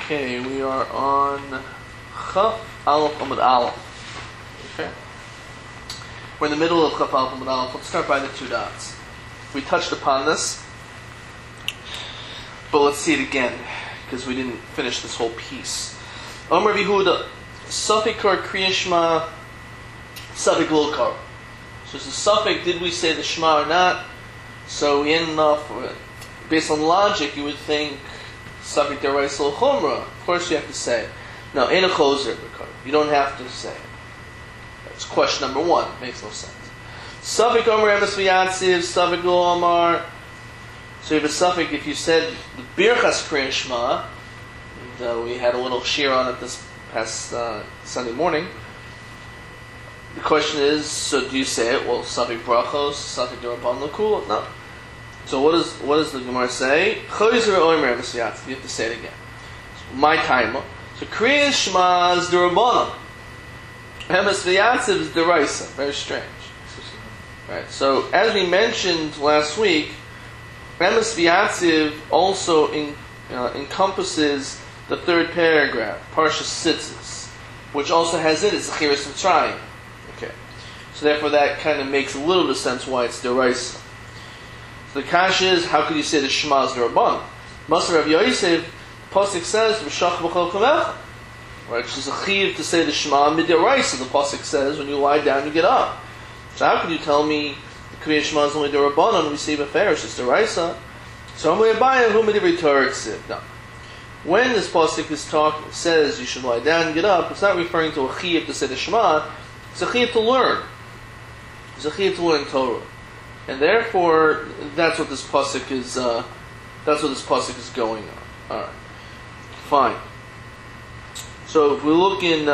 Okay, we are on Chaf Aleph Amud Aleph. Okay. We're in the middle of Chaf Aleph Amud Aleph. Let's start by the two dots. We touched upon this, but let's see it again, because we didn't finish this whole piece. Omer Yehuda, Suffik or Kriya Shema, Suffik Lilkar. So it's a Suffik, did we say the Shema or not? So we ended off with, based on logic, you would think Suffik Deraisa L'Chumra. Of course you have to say it. No, in a Choser, you don't have to say it. That's question number one. Makes no sense. Suffik Omer Emes V'Yatziv, Suffik Lo Omar. So you have a Suffik if you said the Birchas Kriya Shema, and we had a little shir on it this past Sunday morning. The question is, so do you say it? Well, Suffik Brachos, Suffik D'Rabban L'Kul? No. So what does the Gemara say? Choser Omer Emes V'Yatziv. You have to say it again. So, my time. So Kriya Shema is D'Rabbanan. Emes V'Yatziv is D'Raisa. Very strange. Right. So as we mentioned last week, Emes V'Yatziv also encompasses the third paragraph, Parshas Tzitzis, which also has in it Zechiras Mitzrayim. Okay. So therefore that kind of makes a little bit of sense why it's D'Raisa. So the kasha is, how could you say the Shema is D'Rabban? Maser Rav Yosef, the Pasuk says, V'shach b'chol kamecha. Right, which is a chiv to say the Shema mid-D'Raisa, the Pasuk says, when you lie down, you get up. So how could you tell me the Kriya Shema is only D'Rabbanan, we see B'ferish, it's D'Raisa? So I'm going to buy a humidivri Torah ksiv. Now, when this Pasuk says you should lie down and get up, it's not referring to a chiv to say the Shema, it's a chiv to learn. It's a chiv to learn Torah. And therefore, that's what this pasuk is. That's what this pasuk is going on. All right, fine. So if we look in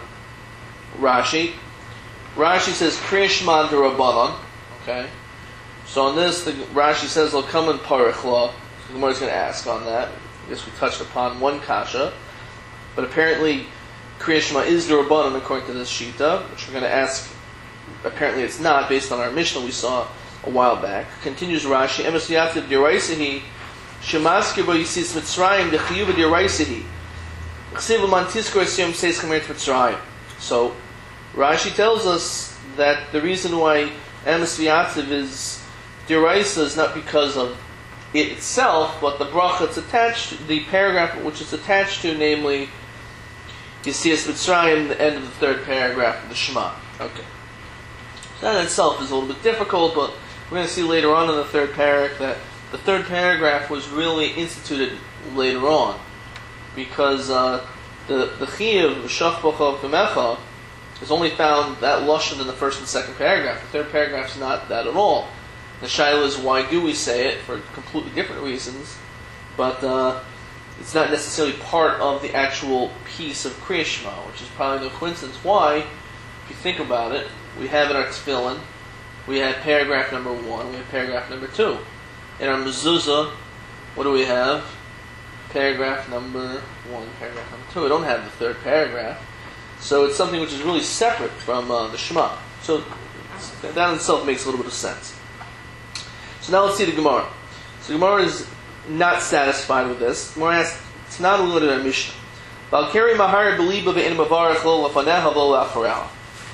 Rashi says Kriya Shema D'Rabbanan. Okay. So on this, Rashi says they'll come in Parichla. The Gemara is going to ask on that. I guess we touched upon one kasha, but apparently Kriya Shema is D'Rabbanan according to this shita, which we're going to ask. Apparently, it's not based on our Mishnah we saw a while back. Continues Rashi, Emes V'Yatziv D'Raisahi, Shemaskir Bo Yisis Mitzrayim, D'Chiyuv D'Raisahi, Chsiv L'man Tizkor Yisiyom Seis Chameret Mitzrayim. So, Rashi tells us that the reason why Emes V'Yatziv is D'Raisa is not because of it itself, but the bracha it's attached, the paragraph which it's attached to, namely, Yisias Mitzrayim, the end of the third paragraph of the Shema. Okay. That in itself is a little bit difficult, but we're going to see later on in the third paragraph that the third paragraph was really instituted later on, because the chiyuv Shach b'chol kamecha is only found that lashon in the first and second paragraph. The third paragraph is not that at all. The shaila is, why do we say it for completely different reasons, but it's not necessarily part of the actual piece of Kriya Shema, which is probably no coincidence why, if you think about it. We have in our tefillin, we have paragraph number 1, we have paragraph number 2. In our mezuzah, what do we have? Paragraph number 1, paragraph number 2. We don't have the third paragraph. So it's something which is really separate from the Shema. So that in itself makes a little bit of sense. So now let's see the Gemara. So the Gemara is not satisfied with this. The Gemara asks, it's not a little bit of Mishnah. Valkari mahar beliba ve'in mavarach lo lafaneha lo la'achareha.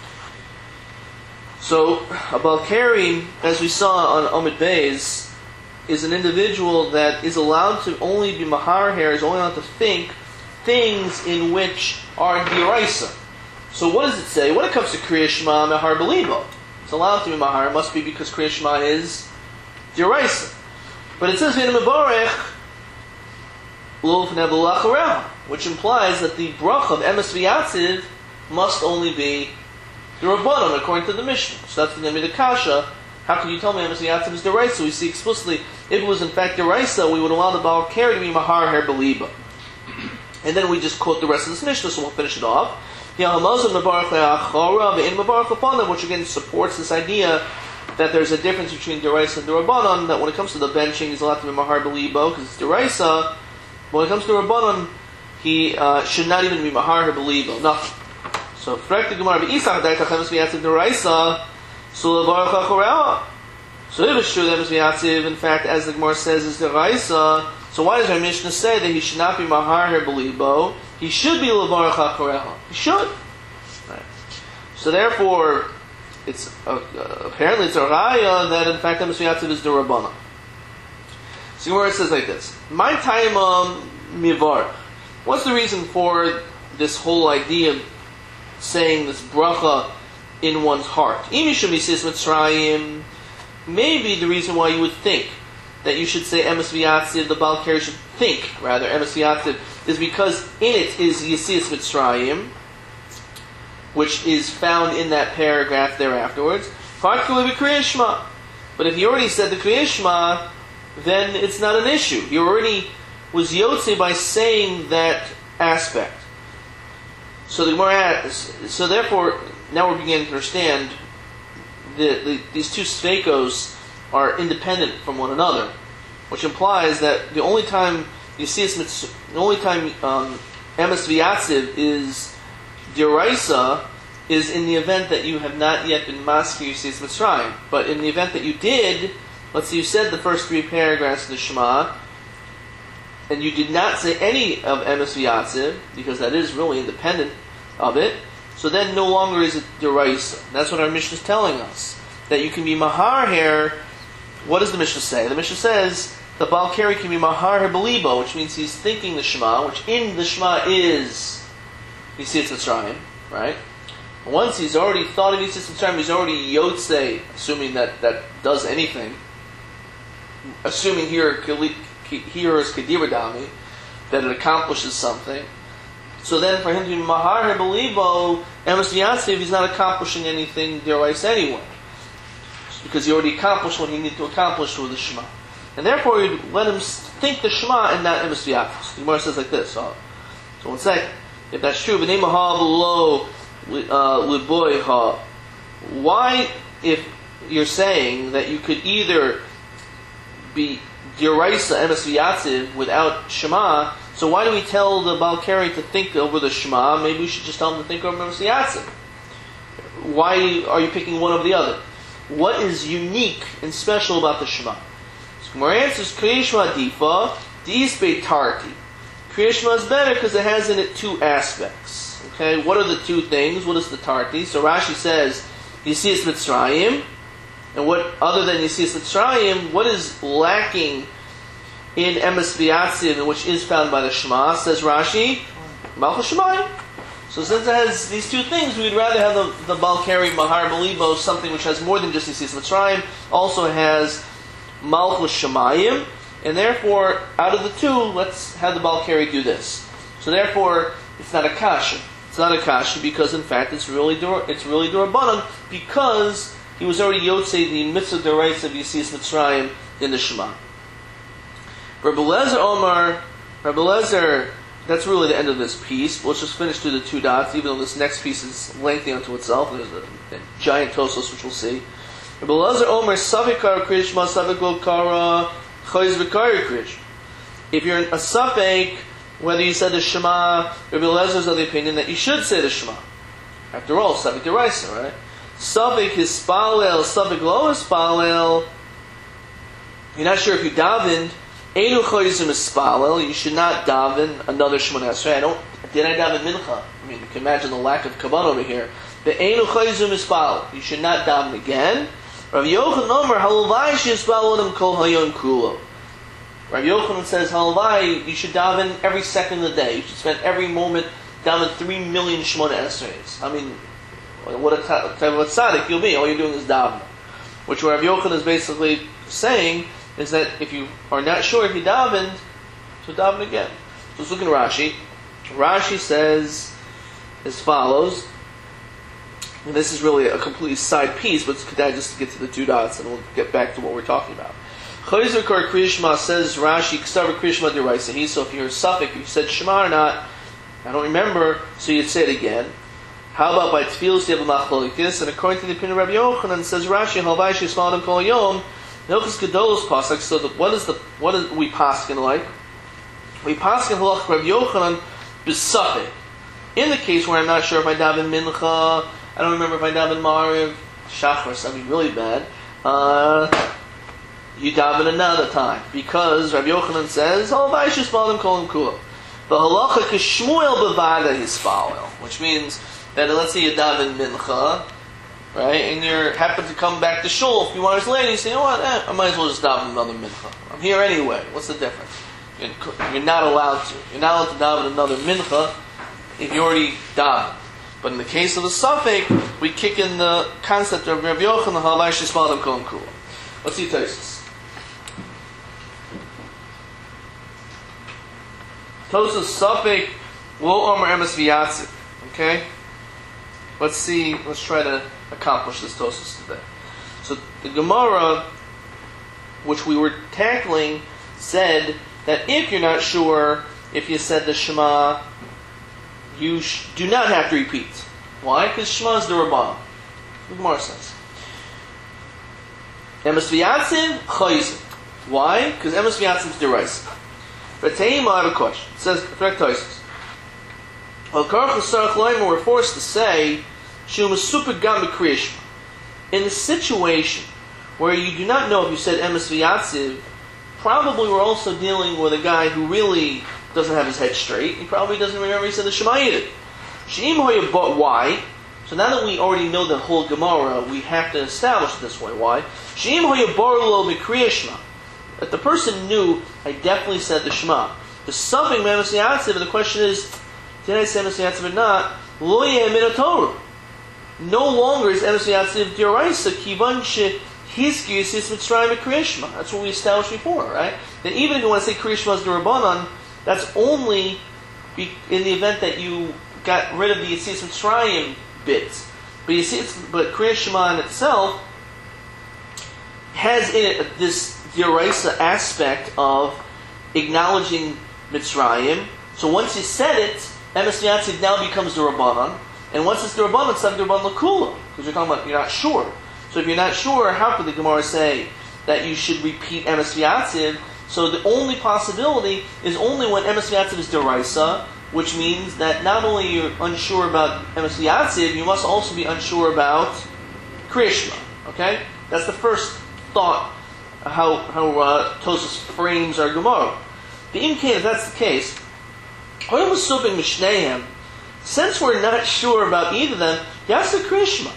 So, a Balkari, as we saw on Amud Beis, is an individual that is allowed to only be mahar here, is only allowed to think things in which are D'Raisa. So what does it say? When it comes to Kriya Shema, mahar belibo, it's allowed to be mahar, it must be because Kriya Shema is D'Raisa. But it says, which implies that the bracha of Emes V'Yatziv must only be D'Rabbanan, according to the Mishnah. So that's going to be the kasha. How can you tell me Emes V'Yatziv is D'Raisa? We see explicitly, if it was in fact D'Raisa, we would allow the Baal Keri to be Mahar Her Beliba. And then we just quote the rest of this Mishnah, so we'll finish it off. Which again supports this idea that there's a difference between D'Raisa and D'Rabbanan, that when it comes to the benching, he's allowed to be Mahar Beliba, because it's D'Raisa. When it comes to D'Rabbanan, he should not even be Mahar Her Beliba. Nothing. So, correct the Gemara, V'isach da'itach Emes V'Yatziv D'Raisa, so levarach achoreha. So if it's true that Emes V'Yatziv, in fact, as the Gemara says, is D'Raisa, So why does our Mishnah say that he should not be mahar belibo? He should be levarach hakoreha. He should. Right. So therefore, it's apparently it's a raya that in fact Emes V'Yatziv is the Rabbana. So where it says like this: My taima mivarach. What's the reason for this whole idea of saying this bracha in one's heart? Maybe the reason why you would think that you should say Emes V'Yatziv, the Baal Keri should think, rather, Emes V'Yatziv, is because in it is Yesias Mitzrayim, which is found in that paragraph there afterwards. But if he already said the Kriyas Shema, then it's not an issue. He already was Yotze by saying that aspect. So the Gemara, so therefore, now we're beginning to understand these two sveikos are independent from one another, which implies that the only time Emes V'Yatziv is Diraisa is in the event that you have not yet been Maskir Yesias Mitzrayim. But in the event that you did, let's say you said the first three paragraphs of the Shema, and you did not say any of Emes V'Yatziv, because that is really independent of it, so then no longer is it Diraisa. That's what our Mishnah is telling us. That you can be Mahar here. What does the Mishnah say? The Mishnah says the Baal Keri can be Mahar Belibo, which means he's thinking the Shema, which in the Shema is Yesias Mitzrayim, right? Once he's already thought of Yesias Mitzrayim, he's already Yotze, assuming that does anything. Assuming here is Kedira Dami, that it accomplishes something. So then for him to be Mahar Belibo, Emes V'Yatziv, he's not accomplishing anything Diraisa anyway. Because he already accomplished what he needed to accomplish with the Shema. And therefore, you let him think the Shema and not Emes V'Yatziv. The Gemara says like this. So one second. If that's true, why, if you're saying that you could either be Diraisa Emes V'Yatziv without Shema, so why do we tell the Baal Keri to think over the Shema? Maybe we should just tell him to think over Emes V'Yatziv. Why are you picking one over the other? What is unique and special about the Shema? So Gemara answers, Kriyas Shema difa, di'isbei tarti. Kriyas Shema is better because it has in it two aspects. Okay, what are the two things? What is the tarti? So Rashi says, Yesias Mitzrayim, and what other than Yesias Mitzrayim, what is lacking in Emes V'Yatziv, which is found by the Shema? Says Rashi, Malchus Shemayim. So since it has these two things, we'd rather have the Baal Keri Mahar Belibo, something which has more than just Yesias Mitzrayim, also has Malchus Shemayim, and therefore, out of the two, let's have the Baal Keri do this. So therefore, it's not a kasha. It's not a kasha because in fact it's really Durabanan, because he was already Yotze the mitzvah deraisa of Yesias Mitzrayim in the Shema. Rabbi Lezer Omar, that's really the end of this piece. Let's just finish through the two dots, even though this next piece is lengthy unto itself. There's a giant Tosos, which we'll see. Rabbi Lezer Omer, Savikar Krishma, Savikol Kara, Chayz Vikari Krish. If you're a Safek, whether you said the Shema, Rabbi Lezer is of the opinion that you should say the Shema. After all, Safek Deraisa, right? Safek Hispalel, Safek Lo Hispalel. You're not sure if you davened. Einu Chayzim Hispalel. You should not daven another Shemona Esrei. Did I daven Mincha? I mean, you can imagine the lack of Kabbalah over here. The Einu Chayzim Hispalel. You should not daven again. Rav Yochanan Omer, Halavai Shispalel Odom Kol Hayom Kulo. Rav Yochanan says, Halavai, you should daven every second of the day. You should spend every moment daven 3 million Shemona Esreis. I mean, what a type of a tzaddik you'll be. All you're doing is daven. Which Rav Yochanan is basically saying is that if you are not sure if you davened, so daven again. So let's look at Rashi. Rashi says as follows. And this is really a completely side piece, but it's just to get to the two dots, and we'll get back to what we're talking about. Chayzer Kar Krishma says Rashi, Ksavar Krishma Deraisa. So if you're a Suffolk, if you said Shema or not, I don't remember, so you'd say it again. How about by Tfilos you have a Machloikis? And according to the opinion of Rabbi Yochanan, says Rashi, Halvai Shismadim Kol Yom, Hilchos Gedolos Pasuk. So what is we paskin like? We paskin halach Rabbi Yochanan b'Suffolk. In the case where I'm not sure if I daven Mincha, I don't remember if I daven Mariv, Shachar, something really bad. you daven another time. Because Rabbi Yochanan says, oh, Vaishis Balim Kolim Kula. The halacha kishmuel bevada hispalel, which means that let's say you daven mincha, right, and you happen to come back to shul a few hours later, you say, you know what, I might as well just daven another mincha. I'm here anyway. What's the difference? You're not allowed to. You're not allowed to daven another mincha if you already daven. But in the case of the suffix, we kick in the concept of Rabbi Yochanan, Havai Shesmadim Kolam Kula. Let's see Tosfos. Tosfos suffix lo omer emes v'yatziv. Okay? Let's try to accomplish this Tosfos today. So the Gemara, which we were tackling, said that if you're not sure if you said the Shema, you do not have to repeat. Why? Because Shema is the Rabban. The Gemara says. Emes v'yatziv chayzim. Why? Because emes v'yatziv is deraisa. But Taima, I have a question. It says, correct Tosfos. We're forced to say, in the situation where you do not know if you said emes v'yatziv, probably we're also dealing with a guy who really doesn't have his head straight. He probably doesn't remember he said the Shema either. But why? So now that we already know the whole Gemara, we have to establish it this way. Why? That the person knew, I definitely said the Shema. The suffix emes v'yatziv, and the question is, did I say emes v'yatziv or not? Lo yeh min haTorah. No longer is emes v'yatziv d'oraisa kivan shehizki yisis mitzrayim v'kriyas shema. That's what we established before, right? That even if you want to say kriyas shema is the Rabbanan, that's only in the event that you got rid of the yisis mitzrayim bits. But kriyas shema in itself has in it this d'oraisa aspect of acknowledging Mitzrayim. So once you said it, emes v'yatziv now becomes the Rabbanan. And once it's the Rabbanan, it's not the Rabbanan l'kula. Because you're talking about you're not sure. So if you're not sure, how could the Gemara say that you should repeat emes v'yatziv? So the only possibility is only when emes v'yatziv is deraisa, which means that not only you're unsure about emes v'yatziv, you must also be unsure about kriyas shema. Okay? That's the first thought, how Tosfos frames our Gemara. The imkain, if that's the case, since we're not sure about either of them, Yasa Krishma,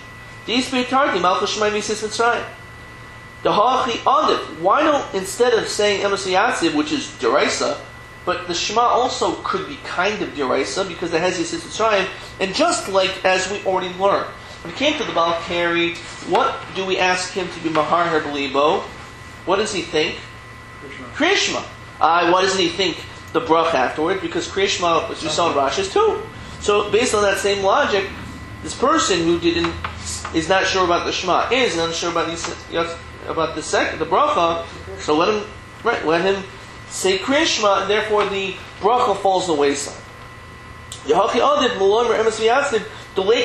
why don't, instead of saying emes v'yatziv, which is deraisa, but the Shema also could be kind of deraisa because it has Yisis Mitzrayim, and just like as we already learned, when it came to the Baal Keri, what do we ask him to be mahar her belibo? What does he think? Kriyas shema. Why doesn't he think the brach afterward? Because Kriyas shema, as we saw in Rashi, is too. So based on that same logic, this person who is not sure about the Shema is unsure about the bracha. So let him say Kriyas shema, and therefore the bracha falls the wayside. We're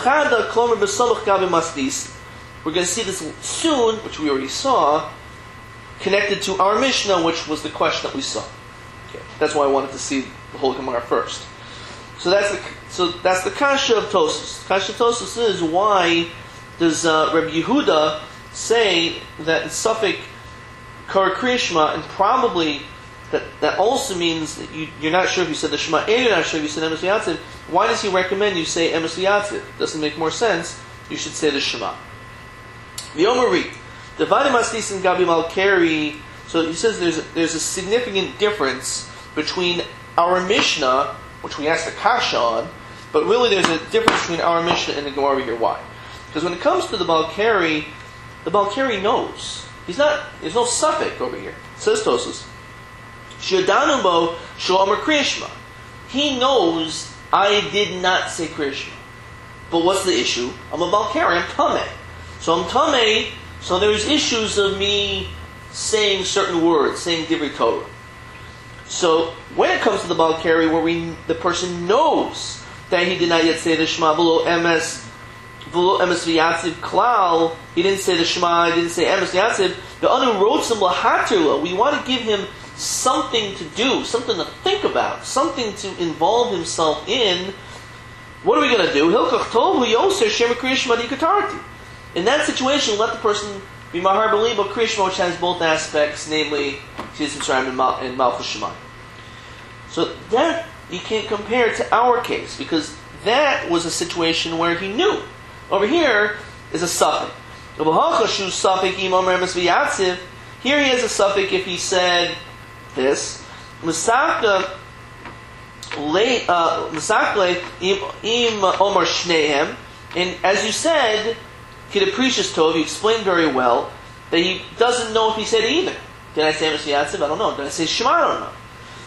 going to see this soon, which we already saw, connected to our Mishnah, which was the question that we saw. Okay. That's why I wanted to see the whole Gemara first. So that's the kasha of Tosfos. The kasha of Tosfos is, why does Rabbi Yehuda say that in suffix kar kriyas shema, and probably that also means that you're not sure if you said the Shema, and you're not sure if you said emes v'yatziv. Why does he recommend you say emes v'yatziv? Doesn't make more sense. You should say the Shema. The Omari, dividing mastis and gabi malkeri. So he says there's a significant difference between our Mishnah, which we asked the kasha on, but really there's a difference between our Mishnah and the Gemara here. Why? Because when it comes to the Baal Keri knows. There's no suffix over here. It says Tosfos, Shadanubo Shomer Kriyas shema. He knows I did not say Kriyas shema. But what's the issue? I'm a Baal Keri, I'm Tameh. So I'm Tameh, so there's issues of me saying certain words, saying Divrei Torah. So when it comes to the Baal Keri, where the person knows that he did not yet say the Shema, v'lo emes v'yatziv klal, he didn't say the Shema, he didn't say emes v'yatziv, the anu rotzim lahatirla, we want to give him something to do, something to think about, something to involve himself in. What are we going to do? In that situation, let the person B'mahar b'libo Kriya Shema, which has both aspects, namely Tzitzis Mitzrayim and Malchus Shemayim. So that you can't compare to our case, because that was a situation where he knew. Over here is a suffix. Here he has a suffix if he said this. Misakle im omar shnehem. And as you said, Kidapprecious Tov, you explained very well that he doesn't know if he said either. Did I say Emes V'Yatziv? I don't know. Did I say Shema? I don't know.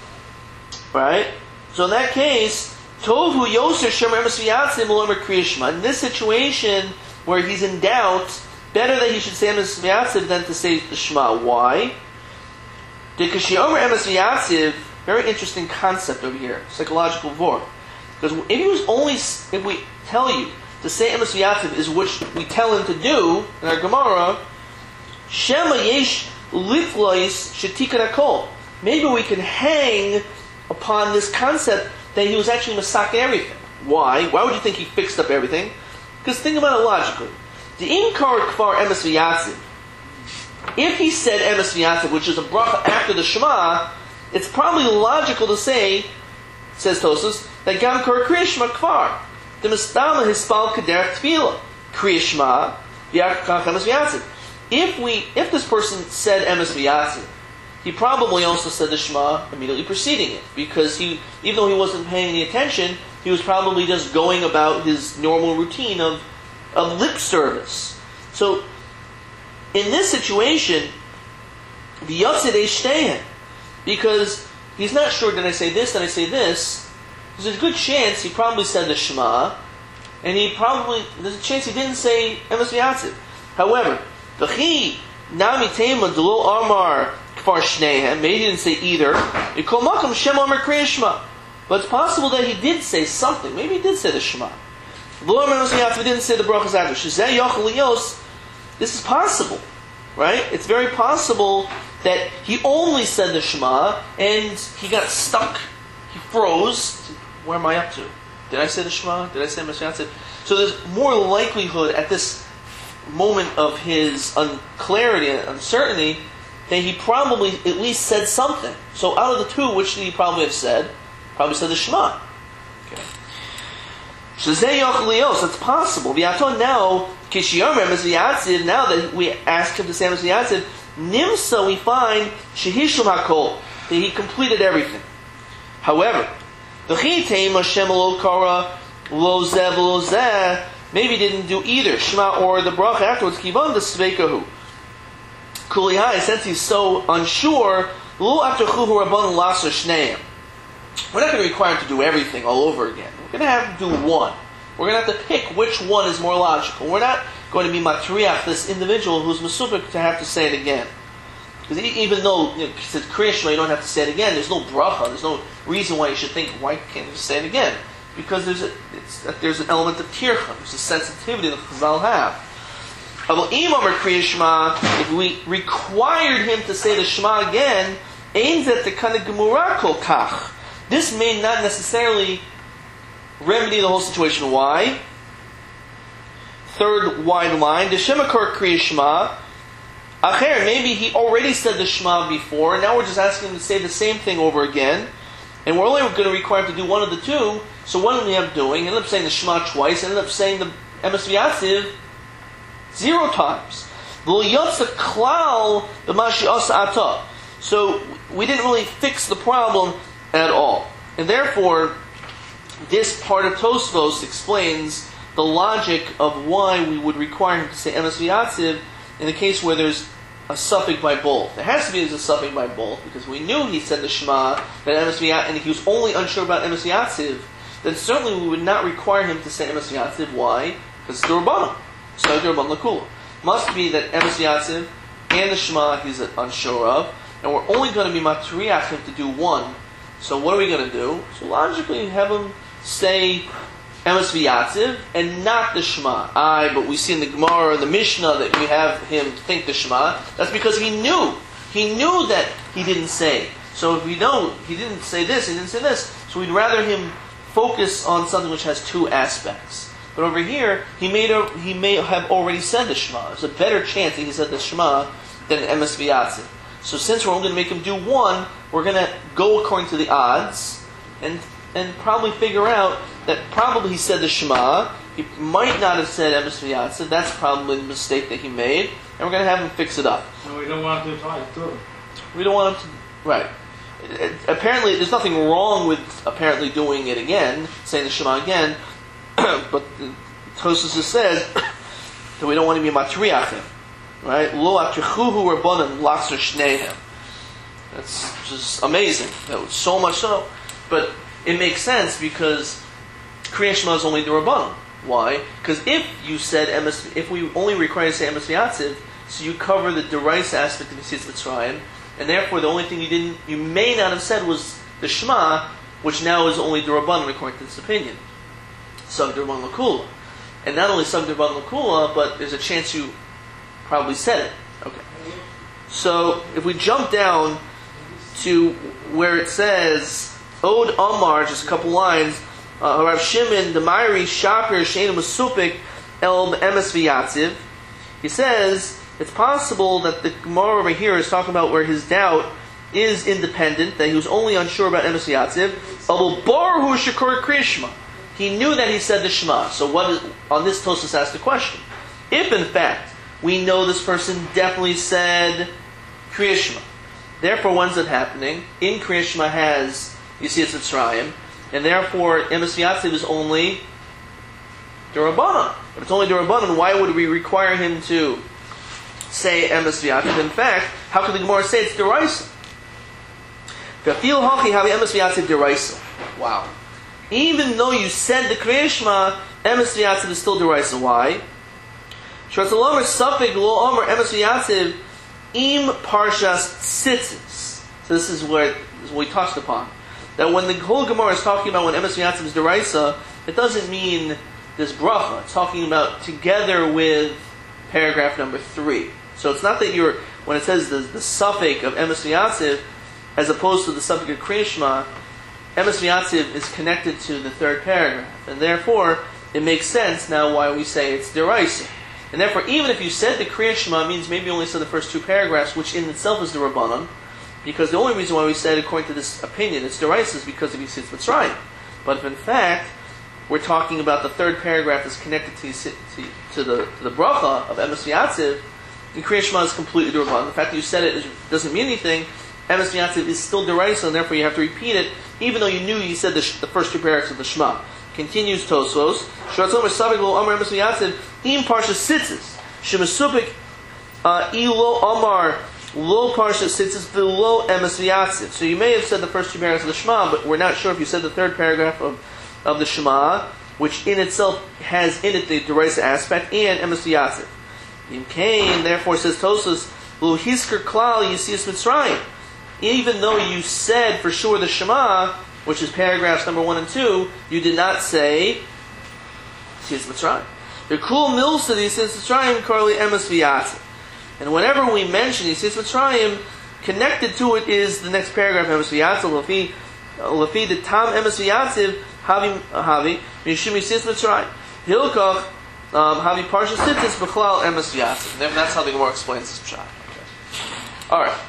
Right? So in that case, Tovu Yoser Shemer Emes V'Yatziv Melomer Kriya Shema. In this situation where he's in doubt, better that he should say Emes V'Yatziv than to say the Shema. Why? Because Sheomer Emes V'Yatziv, very interesting concept over here, psychological vor. Because if we tell you to say Emes V'Yatziv is which we tell him to do in our Gemara, Shema Yesh Liflois Shetikan Hakol. Maybe we can hang upon this concept that he was actually masaking everything. Why? Why would you think he fixed up everything? Because think about it logically. The Inkar Kfar Emes V'Yatziv, if he said Emes V'Yatziv, which is a bracha after the Shema, it's probably logical to say, says Tosfos, that Gam Kar Kriya Shema Kfar. The Mistama Hispal Kader Tefillah. Kriya Shema, V'Yakach Emes V'Yatziv. If this person said Emes V'Yatziv, he probably also said the Shema immediately preceding it, because even though he wasn't paying any attention, he was probably just going about his normal routine of lip service. So, in this situation, V'Yotzid Eshtehen, because he's not sure, did I say this, did I say this? There's a good chance he probably said the Shema, and there's a chance he didn't say Emes V'Yatziv. However, V'chi Nami Tema Delo Amar Kfar Shnehem, maybe he didn't say either. Yikol Makam Shem Amar Kriya Shema. But it's possible that he did say something. Maybe he did say the Shema. Lo Amar Emes V'Yatziv, didn't say the brachas after. Shezeh Yochel Lios. This is possible, right? It's very possible that he only said the Shema and he got stuck. He froze. Where am I up to? Did I say the Shema? Did I say Emes V'Yatziv? So there's more likelihood at this moment of his clarity and uncertainty that he probably at least said something. So out of the two, which did he probably have said? Probably said the Shema. Okay. Shezeh Yochel Lios, that's possible. V'yaton now, Kishiyomer Emes V'Yatziv, now that we ask him to say Emes V'Yatziv, Nimsa, we find Shehishlam HaKol, that he completed everything. However, V'chi Teim Hashem Lo Kara Lo Zeh V'Lo Zeh, maybe he didn't do either Shema or the bracha afterwards. Kivan the Sveikahu. Kulihai, since he's so unsure, Lo Afterchuhu Rabban Laser Shneim. We're not going to require him to do everything all over again. We're going to have him do one. We're going to have to pick which one is more logical. We're not going to be matriach this individual who's masupik to have to say it again. Because even though he said Kriya Shema, you don't have to say it again. There's no bracha. There's no reason why you should think, why can't you just say it again? Because there's an element of tircha. There's a sensitivity that Chazal have. If we required him to say the Shema again, this may not necessarily remedy the whole situation. Why? Third wide line. Maybe he already said the Shema before, and now we're just asking him to say the same thing over again, and we're only going to require him to do one of the two. So what ended up doing? Ended up saying the Shema twice, ended up saying the Emes V'Yatziv 0 times. So we didn't really fix the problem at all. And therefore, this part of Tosfos explains the logic of why we would require him to say Emes V'Yatziv in the case where there's a suffix by both. There has to be a suffix by both, because we knew he said the Shema, that Emes V'Yatziv, and if he was only unsure about Emes V'Yatziv, then certainly we would not require him to say Emes V'Yatziv. Why? Because it's the Rabbanim. So the Rabban L'Kula. Must be that Emes V'Yatziv and the Shema he's unsure of, and we're only going to be matriach him to do one. So what are we going to do? So logically have him say Emes V'Yatziv and not the Shema. But we see in the Gemara and the Mishnah that we have him think the Shema. That's because he knew. He knew that he didn't say. So if we know he didn't say this, he didn't say this, so we'd rather him focus on something which has two aspects. But over here, he may have already said the Shema. There's a better chance that he said the Shema than Emes V'Yatziv. So since we're only going to make him do one, we're going to go according to the odds and probably figure out that probably he said the Shema. He might not have said Emes V'Yatziv. That's probably the mistake that he made. And we're going to have him fix it up. And we don't want to try to. We don't want him to... Right. Apparently, there's nothing wrong with apparently doing it again, saying the Shema again, but Tosfos says that we don't want to be matriachim. Right? Lo atrichuhu rabbanan lakser shneihem. That's just amazing. That was so much so. But it makes sense because Kriya Shema is only the Rabbanon. Why? Because if we only require to say Emes V'Yatziv, so you cover the Deraisa aspect of Yetzias Mitzrayim, and therefore the only thing you may not have said was the Shema, which now is only the Rabbanon according to this opinion. Sag D'Rabbanan L'Kula. And not only Sag D'Rabbanan L'Kula, but there's a chance you probably said it. Okay. So if we jump down to where it says Od Amar, just a couple lines, Rav Shimon the Meiri Shapir Sheinu Masupik El Emes V'Yatziv. He says it's possible that the Gemara over here is talking about where his doubt is independent, that he was only unsure about Emes V'Yatziv. Abul Baruhu Shekor Kriya Shema. He knew that he said the Shema. So on this Tosfos asked the question: if in fact we know this person definitely said Kriya Shema, therefore when's it happening? In Kriya Shema has Yetzias Mitzrayim, and therefore Emes V'Yatziv is only D'Rabbanan. But it's only D'Rabbanan, why would we require him to say Emes V'Yatziv? In fact, how could the Gemara say it's D'Oraisa? V'afil hachi havi Emes V'Yatziv D'Oraisa. Wow. Even though you said the Kriya Shema, Emes V'Yatziv is still D'Oraisa. Why? Shratalomer Safek Lo Omer Emes V'Yatziv Im Parshas Tzitzis. So this is what we touched upon. That when the whole Gemara is talking about when Emes V'Yatziv is D'Oraisa, it doesn't mean this bracha. It's talking about together with paragraph number 3. So it's not that when it says the suffix of Emes V'Yatziv, as opposed to the suffix of Kriya Shema, Emes V'Yatziv is connected to the third paragraph. And therefore, it makes sense now why we say it's D'Oraisa. And therefore, even if you said the Kriya Shema, means maybe you only said the first 2 paragraphs, which in itself is the Rabbanon, because the only reason why we said, according to this opinion, it's D'Oraisa is because of Yetzias Mitzrayim. But if in fact, we're talking about the third paragraph is connected to the bracha of Emes V'Yatziv, and Kriya Shema is completely D'Rabbanan. The fact that you said it doesn't mean anything. Emes V'Yatziv is still D'Oraisa, and therefore you have to repeat it, even though you knew you said the first 2 paragraphs of the Shema. Continues Tosfos. Shratzomer Savik Lo Amar Emes V'Yatziv Im Parsha Tzitzis Shemasupik Ilo Amar Lo Parsha Tzitzis V'Lo Emes V'Yatziv. So you may have said the first 2 paragraphs of the Shema, but we're not sure if you said the third paragraph of the Shema, which in itself has in it the D'Oraisa aspect, and Emes V'Yatziv. Im Kain, therefore, says Tosfos, Lo Hisker Klal Yetzias Mitzrayim. Even though you said for sure the Shema, which is paragraphs number 1 and 2, you did not say Yetzias Mitzrayim. The Kul Milsa Yetzias Mitzrayim Karli Emes V'Yatziv. And whenever we mention Yetzias Mitzrayim, connected to it is the next paragraph, Emes V'Yatziv, Lafi the Tam Emes V'Yatziv, Havi, Mishum Yetzias Mitzrayim. Hilkach, Havi Parsha Tzitzis, B'chlal Emes V'Yatziv. And that's how the Gemara explains this pshat. Okay. Alright.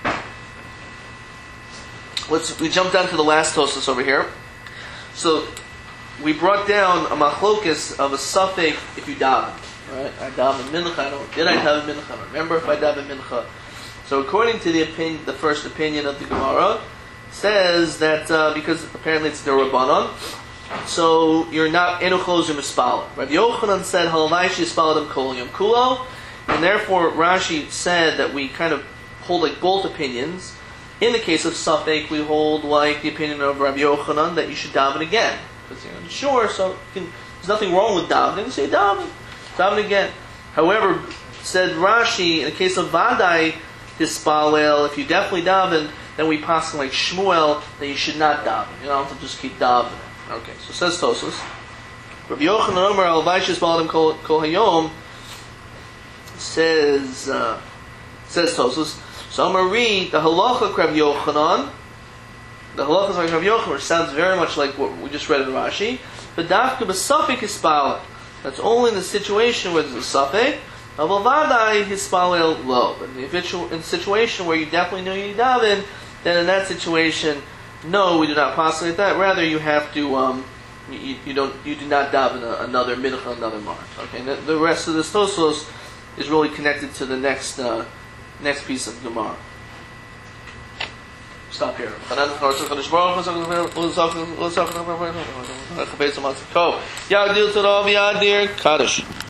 We jump down to the last Tosfos over here. So, we brought down a machlokes of a suffix if you daven. Right? I daven mincha. Did I daven mincha? I don't remember if I daven mincha. So, according to the first opinion of the Gemara, says that because apparently it's the Rabbanon, so you're not enuchos or mispala. Rabbi Yochanan said halavai shispaladim kol yom kulo, and therefore Rashi said that we kind of hold like both opinions. In the case of Safek, we hold like the opinion of Rabbi Yochanan that you should daven again. Because you're unsure, so there's nothing wrong with davening. Say daven again. However, said Rashi, in the case of Vadai Hispalel, if you definitely daven, then we pass like Shmuel that you should not daven. You don't have to just keep davening. Okay, so says Tosfos. Rabbi Yochanan Omer al Vaishis Baladim Kol Hayom says Tosfos. So I'm going to read the halacha of Rabbi Yochanan. The halacha of Rabbi Yochanan, which sounds very much like what we just read in Rashi. But dafka b'safik hispala. That's only in the situation where there's a suffix. Avavadai hispalel lo. But in the situation where you definitely know you daven, then in that situation, no, we do not postulate that. Rather, you have to you do not daven another mincha, another mark. Okay, and the rest of this Tosfos is really connected to the next piece of Gemara. Stop here. Yagdil Todov Yadir Kaddish.